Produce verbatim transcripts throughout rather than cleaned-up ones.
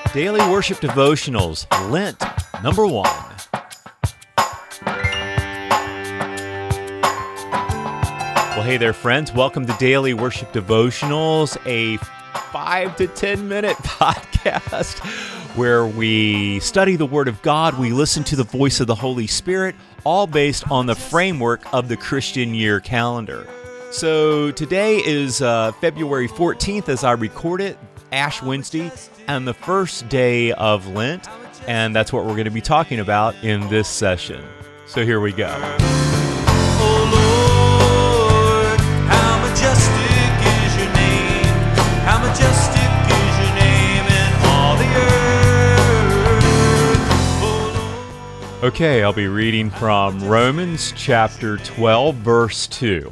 Daily Worship Devotionals, Lent, number one. Well, hey there, friends. Welcome to Daily Worship Devotionals, a five to ten minute podcast where we study the Word of God, we listen to the voice of the Holy Spirit, all based on the framework of the Christian year calendar. So today is uh, February fourteenth as I record it, Ash Wednesday, and the first day of Lent, and that's what we're going to be talking about in this session. So here we go. Oh Lord, how majestic is your name, how majestic is your name in all the earth. Oh Lord. Okay, I'll be reading from Romans chapter twelve, verse two.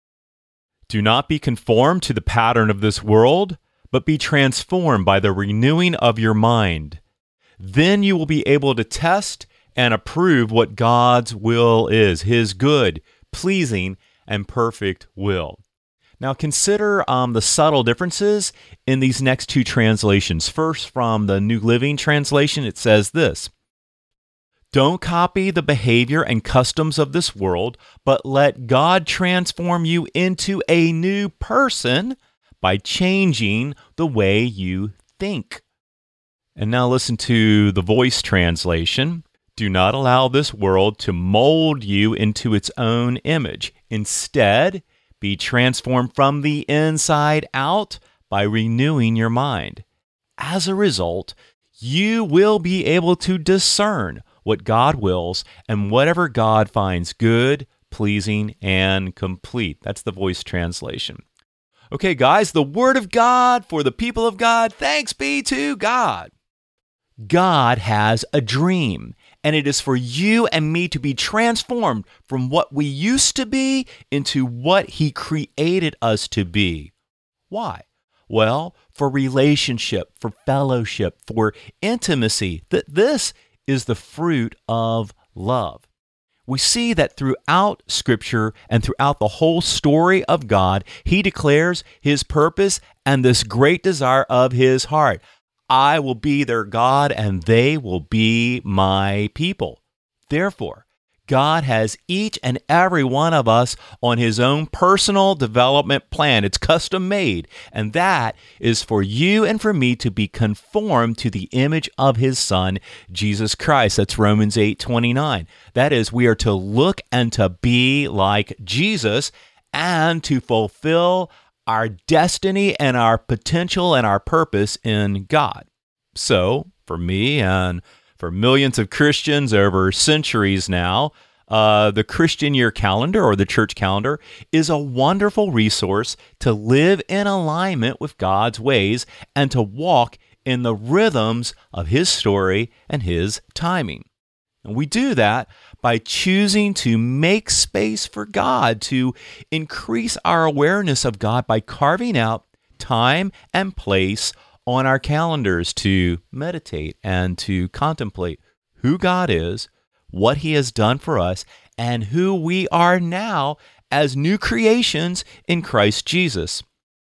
Do not be conformed to the pattern of this world, but be transformed by the renewing of your mind. Then you will be able to test and approve what God's will is, His good, pleasing, and perfect will. Now consider um, the subtle differences in these next two translations. First, from the New Living Translation, it says this: Don't copy the behavior and customs of this world, but let God transform you into a new person by changing the way you think. And now listen to the Voice translation. Do not allow this world to mold you into its own image. Instead, be transformed from the inside out by renewing your mind. As a result, you will be able to discern what God wills and whatever God finds good, pleasing, and complete. That's the Voice translation. Okay, guys, the Word of God for the people of God. Thanks be to God. God has a dream, and it is for you and me to be transformed from what we used to be into what He created us to be. Why? Well, for relationship, for fellowship, for intimacy. That this is the fruit of love. We see that throughout Scripture and throughout the whole story of God, He declares His purpose and this great desire of His heart. I will be their God and they will be my people. Therefore, God has each and every one of us on His own personal development plan. It's custom made, and that is for you and for me to be conformed to the image of His Son, Jesus Christ. That's Romans eight twenty-nine. That is, we are to look and to be like Jesus and to fulfill our destiny and our potential and our purpose in God. So, for me and for millions of Christians over centuries now, uh, the Christian year calendar or the church calendar is a wonderful resource to live in alignment with God's ways and to walk in the rhythms of His story and His timing. And we do that by choosing to make space for God, to increase our awareness of God by carving out time and place on our calendars to meditate and to contemplate who God is, what He has done for us, and who we are now as new creations in Christ Jesus.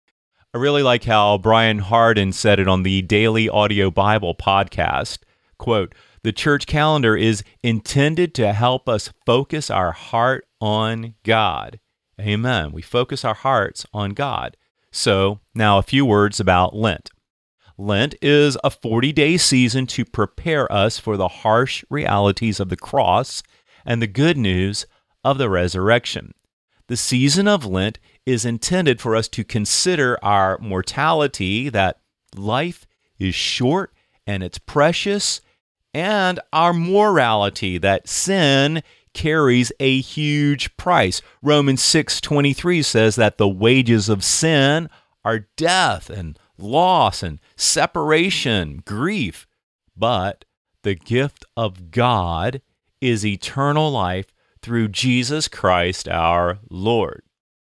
I really like how Brian Hardin said it on the Daily Audio Bible podcast, quote, "The church calendar is intended to help us focus our heart on God." Amen. We focus our hearts on God. So, now a few words about Lent. Lent is a forty-day season to prepare us for the harsh realities of the cross and the good news of the resurrection. The season of Lent is intended for us to consider our mortality, that life is short and it's precious, and our morality, that sin carries a huge price. Romans six twenty-three says that the wages of sin are death and loss and separation, grief. But the gift of God is eternal life through Jesus Christ our Lord.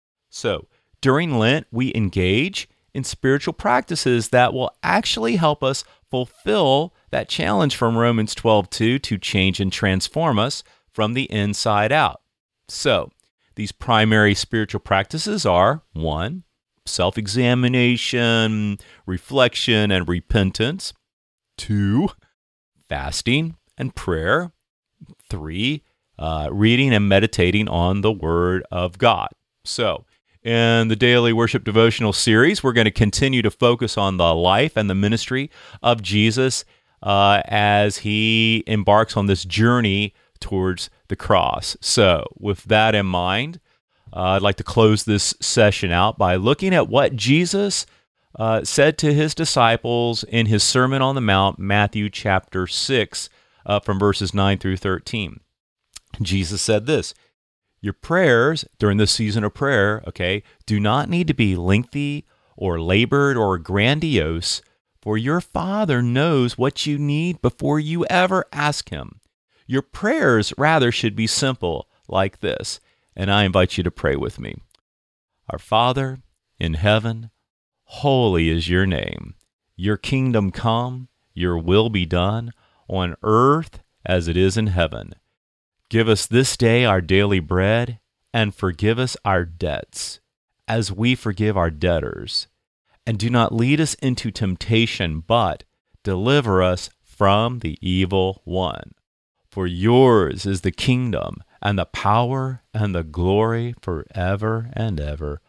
So, during Lent, we engage in spiritual practices that will actually help us fulfill that challenge from Romans twelve two to change and transform us from the inside out. So, these primary spiritual practices are, one, self-examination, reflection, and repentance. Two, fasting and prayer. Three, uh, reading and meditating on the Word of God. So, in the Daily Worship Devotional series, we're going to continue to focus on the life and the ministry of Jesus uh, as he embarks on this journey towards the cross. So, with that in mind, uh, I'd like to close this session out by looking at what Jesus uh, said to his disciples in his Sermon on the Mount, Matthew chapter six, uh, from verses nine through thirteen. Jesus said this: your prayers during this season of prayer, okay, do not need to be lengthy or labored or grandiose, for your Father knows what you need before you ever ask him. Your prayers, rather, should be simple, like this, and I invite you to pray with me. Our Father in heaven, holy is your name. Your kingdom come, your will be done, on earth as it is in heaven. Give us this day our daily bread, and forgive us our debts, as we forgive our debtors. And do not lead us into temptation, but deliver us from the evil one. For yours is the kingdom, and the power, and the glory forever and ever.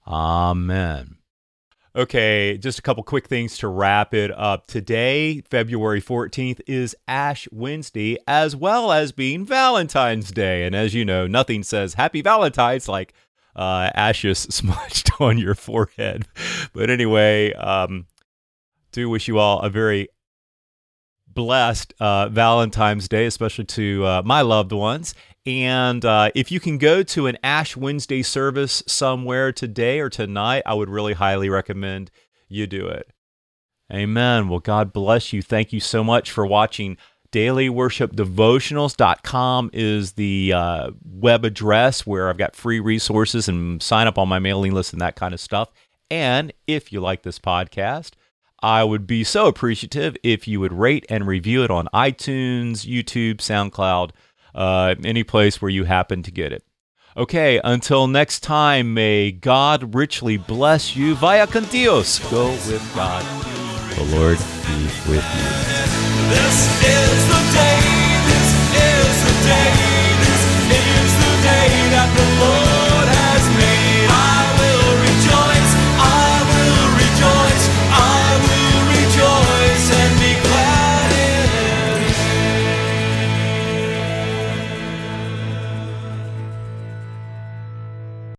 Amen. Okay, just a couple quick things to wrap it up. Today, February fourteenth, is Ash Wednesday, as well as being Valentine's Day. And as you know, nothing says Happy Valentine's like uh, ashes smudged on your forehead. But anyway, um, do wish you all a very blessed uh, Valentine's Day, especially to uh, my loved ones. And uh, if you can go to an Ash Wednesday service somewhere today or tonight, I would really highly recommend you do it. Amen. Well, God bless you. Thank you so much for watching. daily worship devotionals dot com is the uh, web address where I've got free resources and sign up on my mailing list and that kind of stuff. And if you like this podcast, I would be so appreciative if you would rate and review it on iTunes, YouTube, SoundCloud, Uh, any place where you happen to get it. Okay, until next time, may God richly bless you. Vaya con Dios. Go with God. The Lord be with you. This is the day.